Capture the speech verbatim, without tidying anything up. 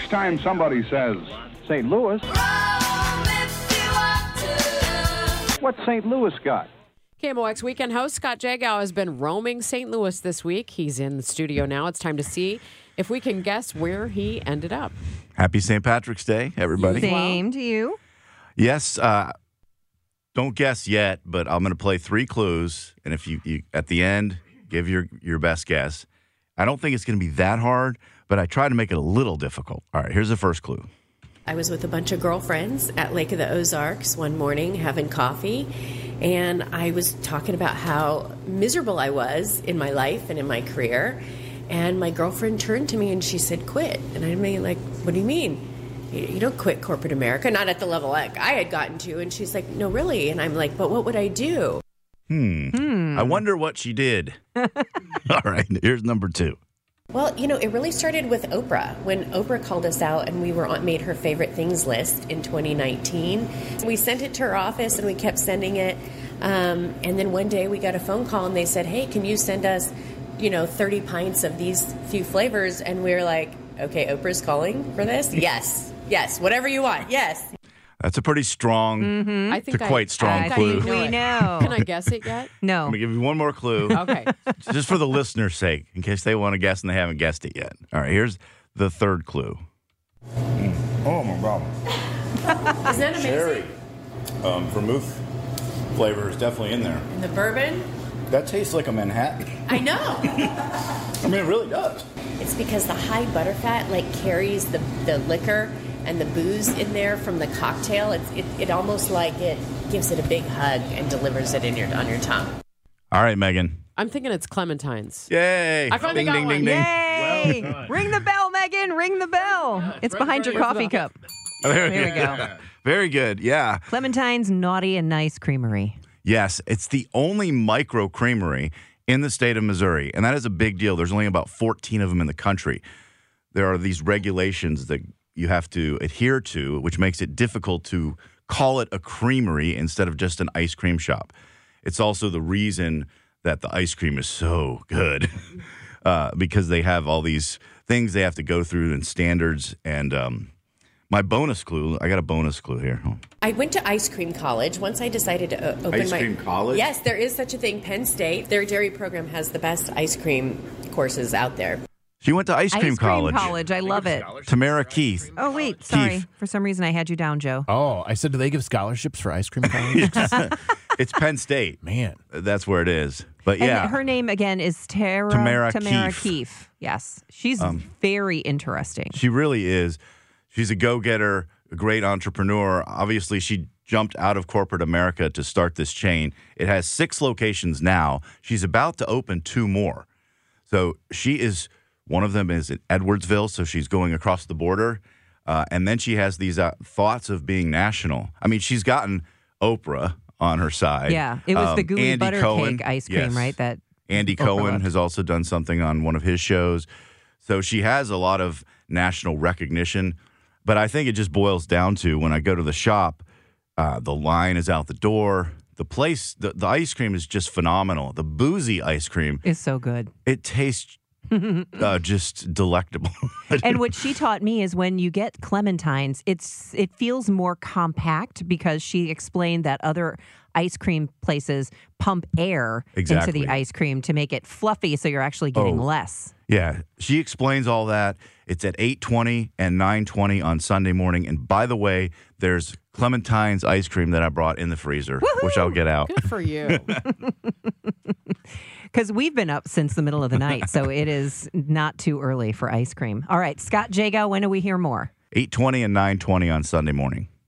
Next time somebody says Saint Louis, what's Saint Louis got? K M O X weekend host Scott Jagow has been roaming Saint Louis this week. He's in the studio now. It's time to see if we can guess where he ended up. Happy Saint Patrick's Day, everybody. Same to you. Yes, uh, don't guess yet, but I'm going to play three clues, and if you, you at the end, give your, your best guess. I don't think it's going to be that hard, but I try to make it a little difficult. All right, here's the first clue. I was with a bunch of girlfriends at Lake of the Ozarks one morning having coffee, and I was talking about how miserable I was in my life and in my career, and my girlfriend turned to me and she said, quit. And I mean, like, what do you mean? You, you don't quit corporate America, not at the level like I had gotten to. And she's like, no, really? And I'm like, but what would I do? Hmm. hmm. I wonder what she did. All right, here's number two. Well, you know, it really started with Oprah. When Oprah called us out and we were on, made her favorite things list in twenty nineteen. We sent it to her office and we kept sending it. Um, and then one day we got a phone call and they said, hey, can you send us, you know, thirty pints of these few flavors? And we were like, okay, Oprah's calling for this? Yes. Yes. Whatever you want. Yes. That's a pretty strong, mm-hmm. I think to I, quite strong I clue. Think we know. Can I guess it yet? No. I'm going to give you one more clue. Okay. Just for the listener's sake, in case they want to guess and they haven't guessed it yet. All right, here's the third clue. Mm. Oh, my God. Isn't that amazing? Cherry. Um, vermouth flavor is definitely in there. And the bourbon? That tastes like a Manhattan. I know. I mean, it really does. It's because the high butterfat, like, carries the, the liquor and the booze in there from the cocktail. It's, it, it almost like it gives it a big hug and delivers it in your on your tongue. All right, Megan. I'm thinking it's Clementines. Yay. I finally ding, got ding, one. ding, ding. Yay! Well done. Ring the bell, Megan. Ring the bell. Yeah, it's right, behind right, your right. coffee cup. There There we go. Very good. Yeah. Clementine's Naughty and Nice Creamery. Yes, it's the only micro creamery in the state of Missouri, and that is a big deal. There's only about fourteen of them in the country. There are these regulations that you have to adhere to, which makes it difficult to call it a creamery instead of just an ice cream shop. It's also the reason that the ice cream is so good uh, because they have all these things they have to go through and standards. And um, my bonus clue, I got a bonus clue here. Oh. I went to ice cream college once I decided to uh, open Ice my cream college? Yes, there is such a thing. Penn State, their dairy program has the best ice cream courses out there. She went to ice cream Ice cream college. college. I love it. Tamara Keith. Oh, wait. Sorry. Keith. For some reason, I had you down, Joe. Oh, I said, do they give scholarships for ice cream college? It's Penn State. Man. That's where it is. But yeah. And her name, again, is Tara, Tamara Tamara Keefe. Keefe. Yes. She's Um, very interesting. She really is. She's a go-getter, a great entrepreneur. Obviously, she jumped out of corporate America to start this chain. It has six locations now. She's about to open two more. So she is, one of them is in Edwardsville, so she's going across the border. Uh, and then she has these uh, thoughts of being national. I mean, she's gotten Oprah on her side. Yeah. It was Um, the gooey Andy butter Cohen, cake ice cream, yes. right? That Andy Oprah Cohen loved. has also done something on one of his shows. So she has a lot of national recognition. But I think it just boils down to when I go to the shop, uh, the line is out the door. The place, the, the ice cream is just phenomenal. The boozy ice cream, is so good. it tastes uh, just delectable. And what she taught me is when you get clementines, it's it feels more compact because she explained that other ice cream places pump air Exactly. into the ice cream to make it fluffy so you're actually getting Oh. less. Yeah, she explains all that. It's at eight twenty and nine twenty on Sunday morning. And by the way, there's Clementine's ice cream that I brought in the freezer, Woohoo! which I'll get out. Good for you. Because we've been up since the middle of the night, so it is not too early for ice cream. All right, Scott Jagow, when do we hear more? eight twenty and nine twenty on Sunday morning.